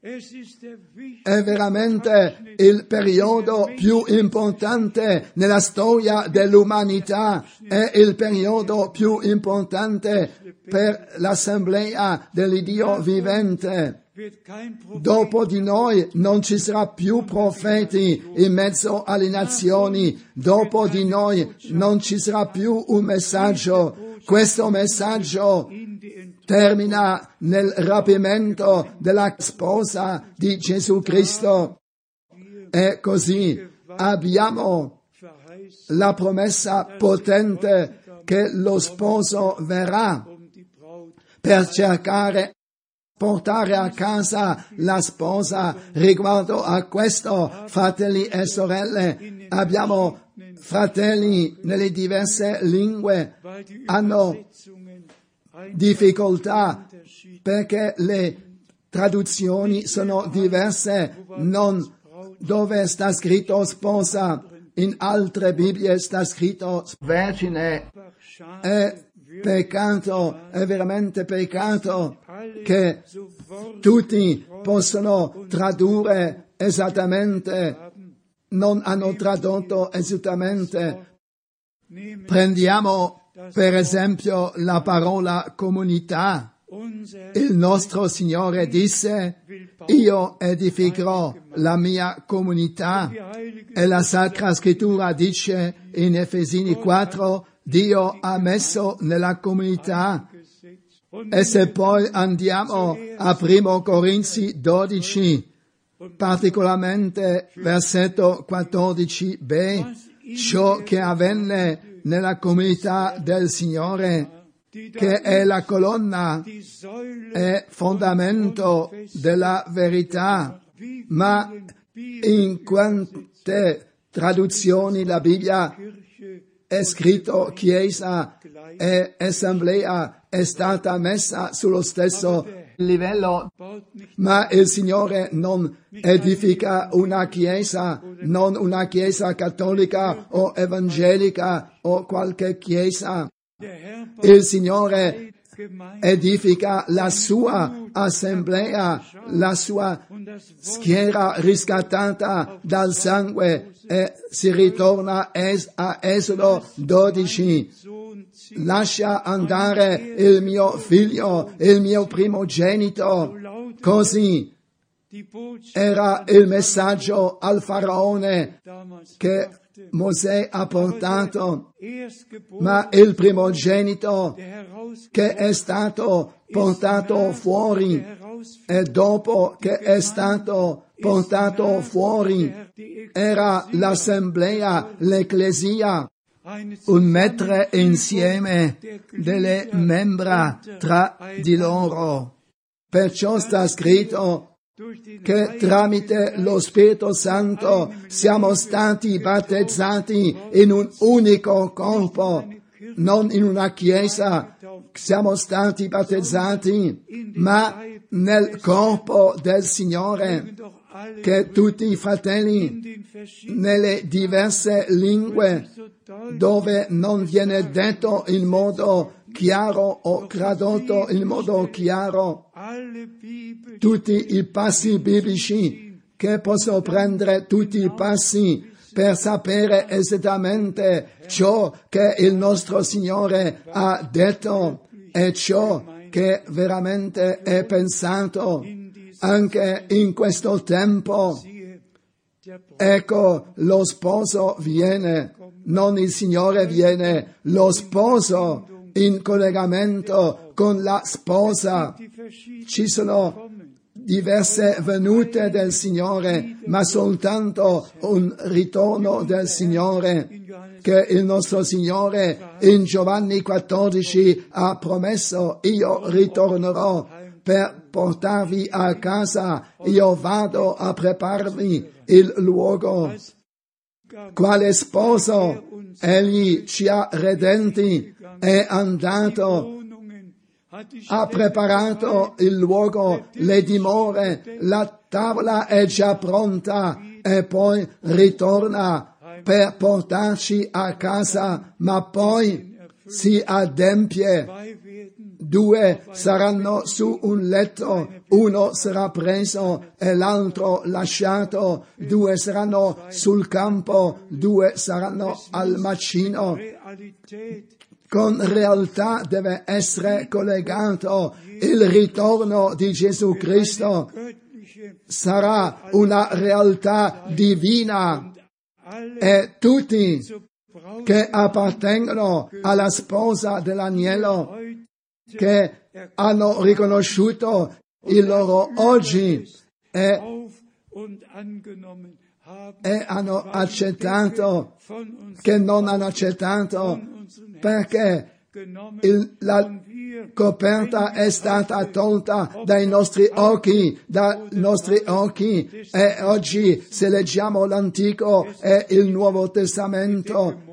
S1: è veramente il periodo più importante nella storia dell'umanità, è il periodo più importante per l'assemblea dell'Iddio vivente. Dopo di noi non ci sarà più profeti in mezzo alle nazioni, dopo di noi non ci sarà più un messaggio. Questo messaggio termina nel rapimento della sposa di Gesù Cristo. E così abbiamo la promessa potente che lo sposo verrà per cercare portare a casa la sposa. Riguardo a questo, fratelli e sorelle, abbiamo fratelli nelle diverse lingue, hanno difficoltà perché le traduzioni sono diverse, non dove sta scritto sposa, in altre Bibbie sta scritto vergine. È peccato, è veramente peccato che tutti possono tradurre esattamente, non hanno tradotto esattamente. Prendiamo per esempio la parola comunità. Il nostro Signore disse: io edificherò la mia comunità. E la Sacra Scrittura dice in Efesini 4: Dio ha messo nella comunità. E se poi andiamo a 1 Corinzi 12, particolarmente versetto 14b, ciò che avvenne nella comunità del Signore, che è la colonna e fondamento della verità. Ma in quante traduzioni la Bibbia è scritto Chiesa e Assemblea è stata messa sullo stesso livello, ma il Signore non edifica una Chiesa, non una Chiesa cattolica o evangelica o qualche Chiesa. Il Signore edifica la sua assemblea, la sua schiera riscattata dal sangue, e si ritorna a Esodo 12. Lascia andare il mio figlio, il mio primogenito. Così era il messaggio al faraone che Mosè ha portato, ma il primogenito che è stato portato fuori, e dopo che è stato portato fuori era l'assemblea, l'ecclesia, un mettere insieme delle membra tra di loro. Perciò sta scritto che tramite lo Spirito Santo siamo stati battezzati in un unico corpo, non in una chiesa. Siamo stati battezzati, ma nel corpo del Signore, che tutti i fratelli nelle diverse lingue, dove non viene detto in modo chiaro o tradotto in modo chiaro, tutti i passi biblici, che possono prendere tutti i passi per sapere esattamente ciò che il nostro Signore ha detto e ciò che veramente è pensato anche in questo tempo. Ecco, lo sposo viene, non il Signore viene, lo sposo in collegamento con la sposa. Ci sono diverse venute del Signore, ma soltanto un ritorno del Signore, che il nostro Signore in Giovanni 14 ha promesso: io ritornerò per portarvi a casa, io vado a prepararvi il luogo. Quale sposo? Egli ci ha redenti, è andato, ha preparato il luogo, le dimore, la tavola è già pronta, e poi ritorna per portarci a casa, ma poi si adempie. 2 saranno su un letto, uno sarà preso e l'altro lasciato, 2 saranno sul campo, 2 saranno al macino. Con realtà deve essere collegato il ritorno di Gesù Cristo. Sarà una realtà divina, e tutti che appartengono alla sposa dell'agnello che hanno riconosciuto il loro oggi e hanno accettato, che non hanno accettato, perché la coperta è stata tolta dai nostri occhi, e oggi se leggiamo l'Antico e il Nuovo Testamento,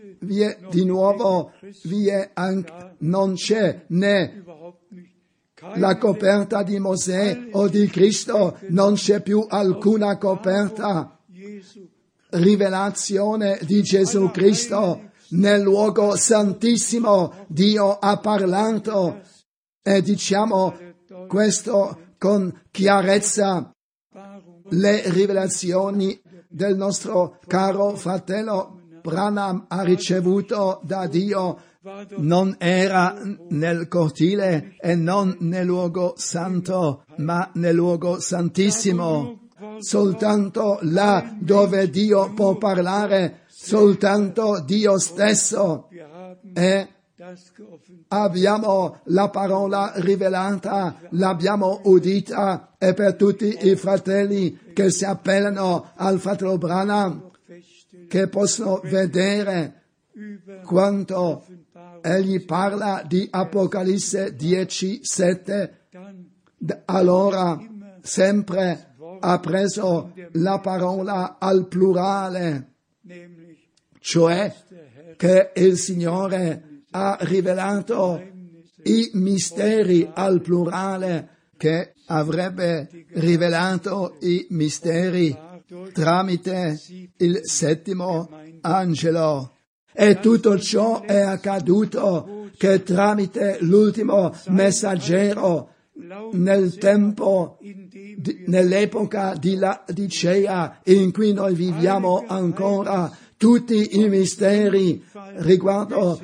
S1: non c'è né la coperta di Mosè o di Cristo, non c'è più alcuna coperta. Rivelazione di Gesù Cristo. Nel luogo santissimo Dio ha parlato e diciamo questo con chiarezza. Le rivelazioni del nostro caro fratello Branham ha ricevuto da Dio non era nel cortile e non nel luogo santo, ma nel luogo santissimo. Soltanto là dove Dio può parlare, soltanto Dio stesso. E abbiamo la parola rivelata, l'abbiamo udita, e per tutti i fratelli che si appellano al fratello Branham, che possono vedere quanto egli parla di Apocalisse 10:7, allora sempre ha preso la parola al plurale, cioè che il Signore ha rivelato i misteri al plurale, che avrebbe rivelato i misteri tramite il settimo angelo. E tutto ciò è accaduto che tramite l'ultimo messaggero nel tempo, nell'epoca di Laodicea in cui noi viviamo ancora, tutti i misteri riguardo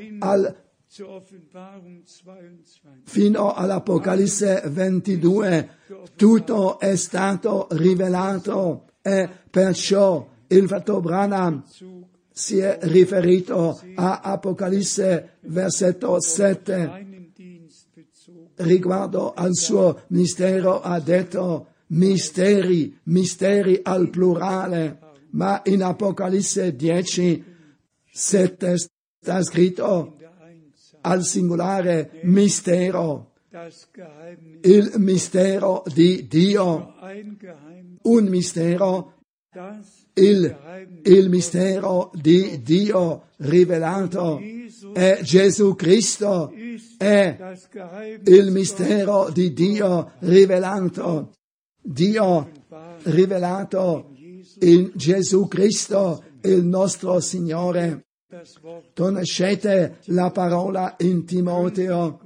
S1: fino all'Apocalisse 22, tutto è stato rivelato, e perciò il fratello Branham si è riferito a Apocalisse versetto 7. Riguardo al suo mistero ha detto misteri al plurale, ma in Apocalisse 10:7 sta scritto al singolare mistero, il mistero di Dio, un mistero, il mistero di Dio rivelato, è Gesù Cristo, è il mistero di Dio rivelato. Dio rivelato in Gesù Cristo, il nostro Signore. Conoscete la parola in Timoteo.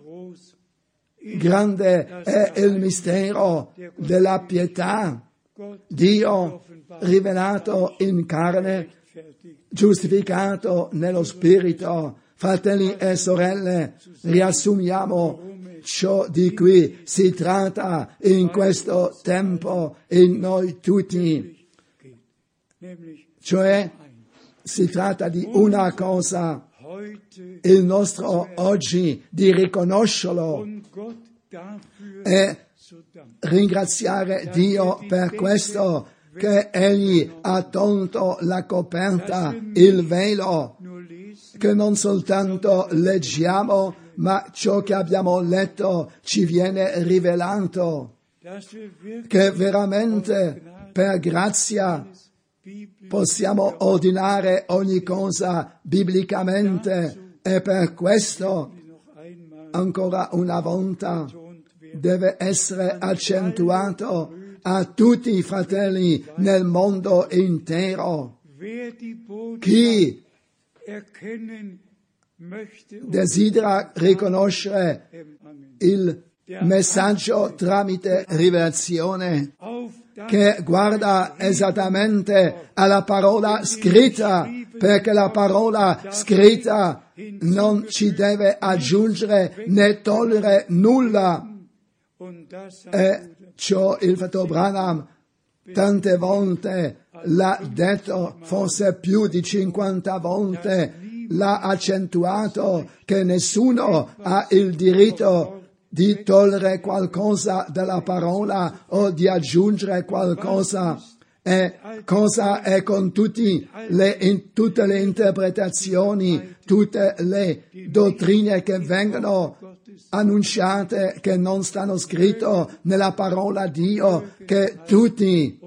S1: Grande è il mistero della pietà. Dio rivelato in carne, giustificato nello Spirito. Fratelli e sorelle, riassumiamo ciò di cui si tratta in questo tempo in noi tutti. Cioè, si tratta di una cosa, il nostro oggi, di riconoscerlo e ringraziare Dio per questo, che Egli ha tolto la coperta, il velo, che non soltanto leggiamo, ma ciò che abbiamo letto ci viene rivelato, che veramente per grazia possiamo ordinare ogni cosa biblicamente, e per questo ancora una volta deve essere accentuato a tutti i fratelli nel mondo intero. Chi desidera riconoscere il messaggio tramite rivelazione, che guarda esattamente alla parola scritta, perché la parola scritta non ci deve aggiungere né togliere nulla. E ciò il fratello Branham tante volte l'ha detto, forse più di 50 volte, l'ha accentuato, che nessuno ha il diritto di togliere qualcosa dalla parola o di aggiungere qualcosa. E cosa è con tutte le interpretazioni, tutte le dottrine che vengono annunciate, che non stanno scritte nella parola di Dio, che tutti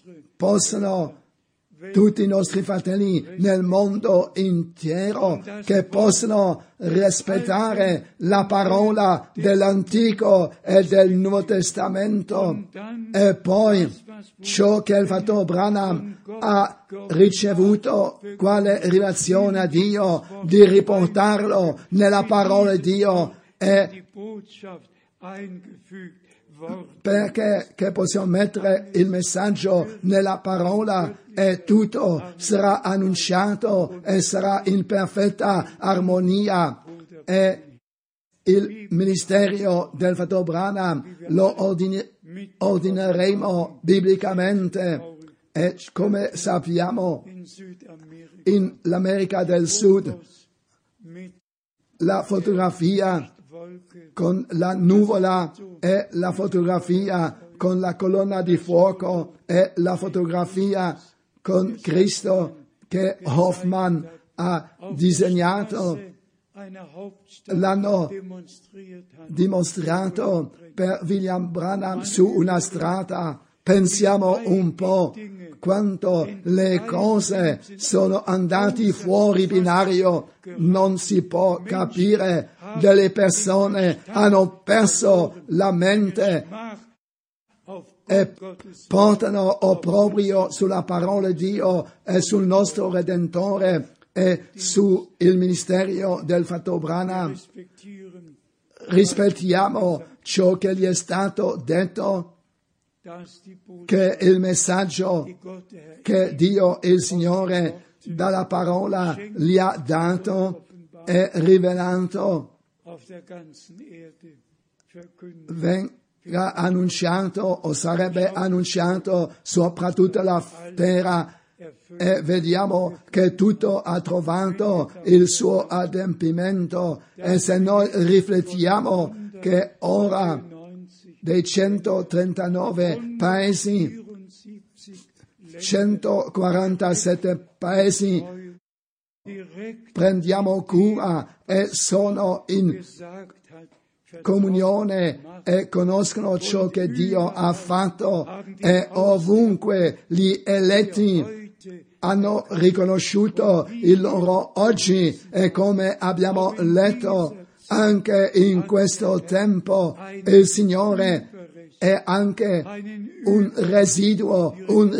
S1: i nostri fratelli nel mondo intero, che possono rispettare la parola dell'Antico e del Nuovo Testamento, e poi ciò che il fratello Branham ha ricevuto quale rivelazione a Dio, di riportarlo nella parola di Dio, e perché che possiamo mettere il messaggio nella parola e tutto sarà annunciato e sarà in perfetta armonia, e il ministero del fratello Branham lo ordineremo biblicamente, e come sappiamo in l'America del Sud la fotografia con la nuvola e la fotografia con la colonna di fuoco e la fotografia con Cristo che Hoffman ha disegnato, l'hanno dimostrato per William Branham su una strada. Pensiamo un po' quanto le cose sono andate fuori binario, non si può capire. Delle persone hanno perso la mente e portano opprobrio sulla parola di Dio e sul nostro Redentore e sul ministero del fratello Branham. Rispettiamo ciò che gli è stato detto, che il messaggio che Dio il Signore dalla parola gli ha dato e rivelato venga annunciato o sarebbe annunciato sopra tutta la terra, e vediamo che tutto ha trovato il suo adempimento. E se noi riflettiamo che ora dei 139 paesi, 147 paesi prendiamo cura e sono in comunione e conoscono ciò che Dio ha fatto, e ovunque gli eletti hanno riconosciuto il loro oggi, e come abbiamo letto anche in questo tempo il Signore è anche un residuo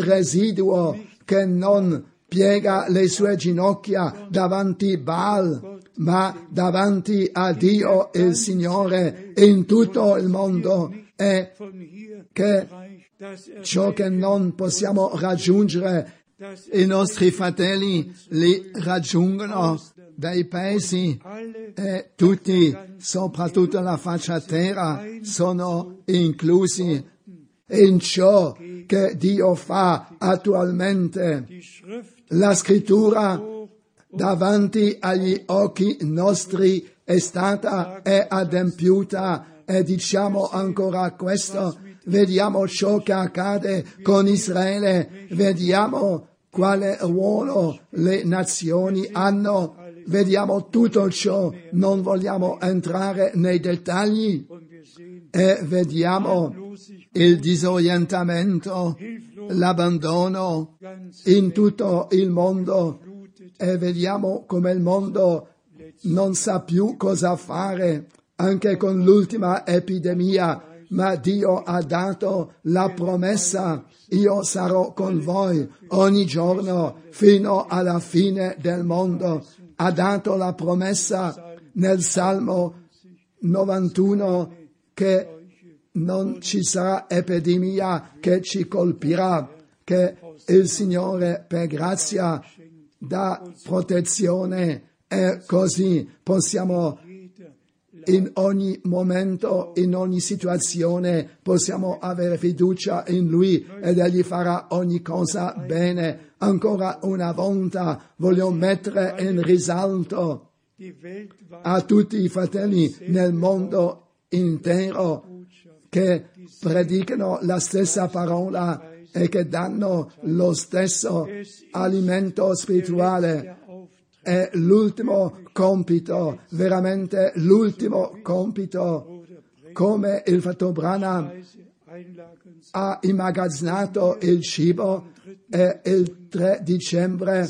S1: che non piega le sue ginocchia davanti a Baal, ma davanti a Dio il Signore in tutto il mondo, e che ciò che non possiamo raggiungere i nostri fratelli li raggiungono dai paesi, e tutti, soprattutto la faccia terra, sono inclusi in ciò che Dio fa attualmente. La scrittura davanti agli occhi nostri è stata e adempiuta, e diciamo ancora questo. Vediamo ciò che accade con Israele, vediamo quale ruolo le nazioni hanno, vediamo tutto ciò, non vogliamo entrare nei dettagli, e vediamo il disorientamento, l'abbandono in tutto il mondo, e vediamo come il mondo non sa più cosa fare, anche con l'ultima epidemia, ma Dio ha dato la promessa: io sarò con voi ogni giorno fino alla fine del mondo. Ha dato la promessa nel Salmo 91 che non ci sarà epidemia che ci colpirà, che il Signore per grazia dà protezione, e così possiamo in ogni momento, in ogni situazione, possiamo avere fiducia in Lui, ed Egli farà ogni cosa bene. Ancora una volta voglio mettere in risalto a tutti i fratelli nel mondo intero che predicano la stessa parola e che danno lo stesso alimento spirituale. È l'ultimo compito, veramente l'ultimo compito, come il fratello Branham ha immagazzinato il cibo e il 3 dicembre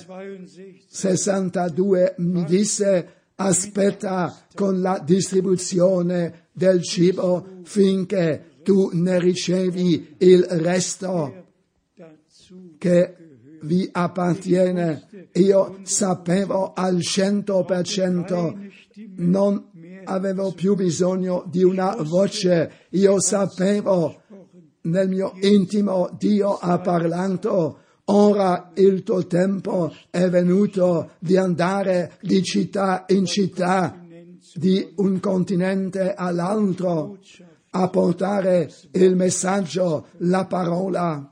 S1: 62 mi disse: aspetta con la distribuzione del cibo finché tu ne ricevi il resto che vi appartiene. Io sapevo al 100%, non avevo più bisogno di una voce, io sapevo nel mio intimo Dio ha parlato. Ora il tuo tempo è venuto di andare di città in città, di un continente all'altro, a portare il messaggio, la parola.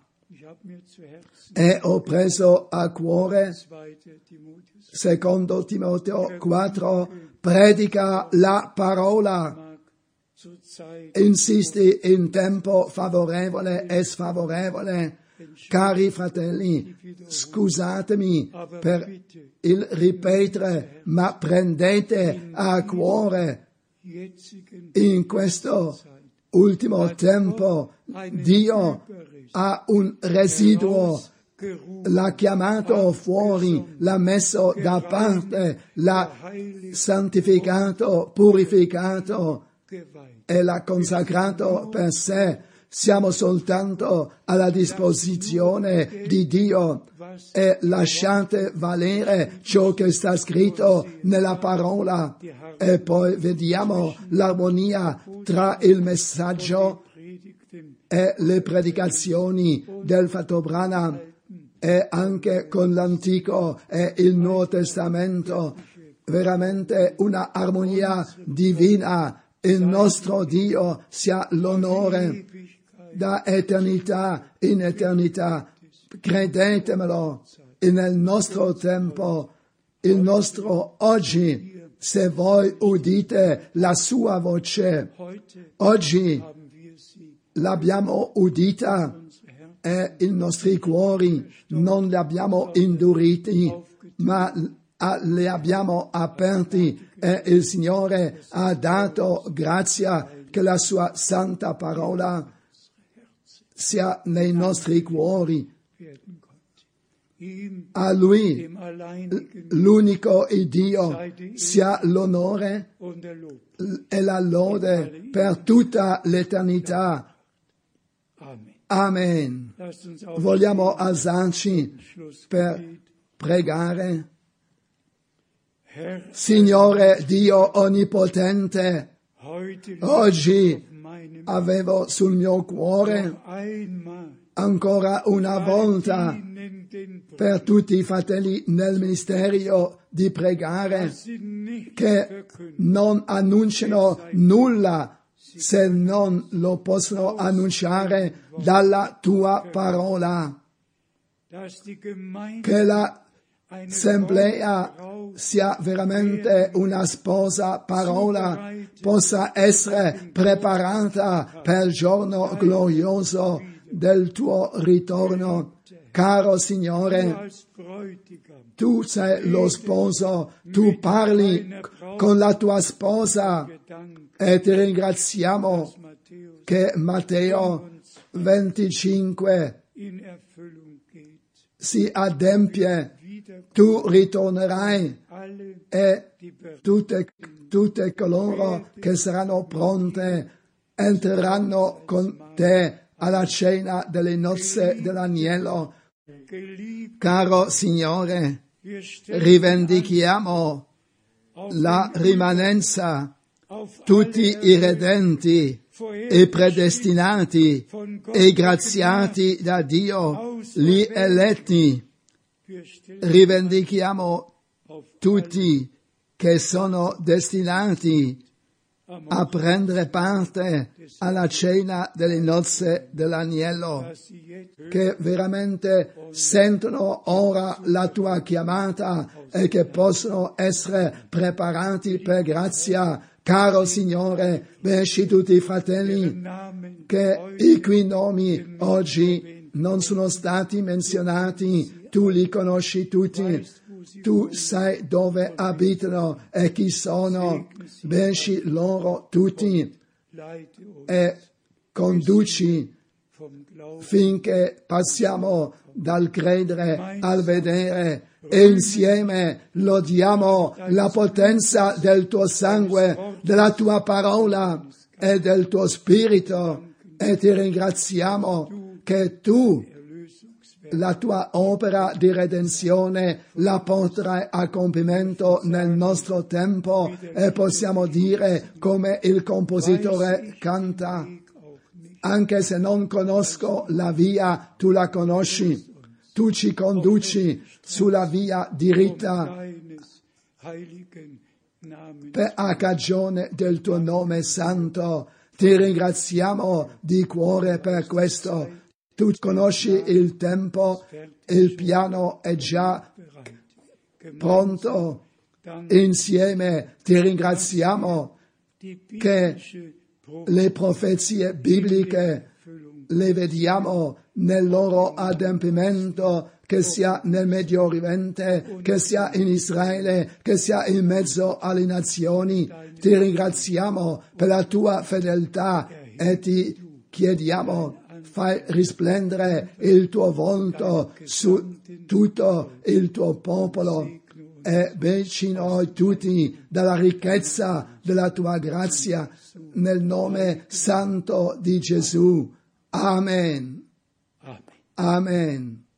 S1: E ho preso a cuore, secondo Timoteo 4, predica la parola. Insisti in tempo favorevole e sfavorevole. Cari fratelli, scusatemi per il ripetere, ma prendete a cuore in questo ultimo tempo Dio ha un residuo, l'ha chiamato fuori, l'ha messo da parte, l'ha santificato, purificato e l'ha consacrato per sé. Siamo soltanto alla disposizione di Dio e lasciate valere ciò che sta scritto nella parola e poi vediamo l'armonia tra il messaggio e le predicazioni del fratello Branham e anche con l'Antico e il Nuovo Testamento. Veramente una armonia divina. Il nostro Dio sia l'onore da eternità in eternità. Credetemelo, nel nostro tempo, il nostro oggi, se voi udite la sua voce, oggi l'abbiamo udita e i nostri cuori non li abbiamo induriti, ma li abbiamo aperti e il Signore ha dato grazia che la sua santa parola sia nei nostri cuori. A Lui, l'unico Dio, sia l'onore e la lode per tutta l'eternità. Amen. Vogliamo alzarci per pregare. Signore Dio Onnipotente, oggi avevo sul mio cuore ancora una volta per tutti i fratelli nel ministero di pregare che non annunciano nulla se non lo possono annunciare dalla tua parola, che l'assemblea sia veramente una sposa parola, possa essere preparata per il giorno glorioso del tuo ritorno. Caro Signore, tu sei lo sposo, tu parli con la tua sposa e ti ringraziamo che Matteo 25 si adempie. Tu ritornerai e tutte coloro che saranno pronte entreranno con te alla cena delle nozze dell'agnello. Caro Signore, rivendichiamo la rimanenza, tutti i redenti e predestinati e graziati da Dio, gli eletti. Rivendichiamo tutti che sono destinati a prendere parte alla cena delle nozze dell'agnello, che veramente sentono ora la tua chiamata e che possono essere preparati per grazia, Caro Signore, benedisci tutti i fratelli che i cui nomi oggi non sono stati menzionati, tu li conosci tutti, tu sai dove abitano e chi sono, benedisci loro tutti e conduci finché passiamo dal credere al vedere e insieme lodiamo la potenza del tuo sangue, della tua parola e del tuo spirito e ti ringraziamo che tu la tua opera di redenzione la porterai a compimento nel nostro tempo e possiamo dire come il compositore canta: anche se non conosco la via, tu la conosci. Tu ci conduci sulla via diritta a cagione del tuo nome santo. Ti ringraziamo di cuore per questo. Tu conosci il tempo, il piano è già pronto. Insieme ti ringraziamo che le profezie bibliche le vediamo nel loro adempimento, che sia nel Medio Oriente, che sia in Israele, che sia in mezzo alle nazioni. Ti ringraziamo per la tua fedeltà e ti chiediamo, fai risplendere il tuo volto su tutto il tuo popolo e benedici noi tutti dalla ricchezza della tua grazia, nel nome santo di Gesù. Amen. Amen.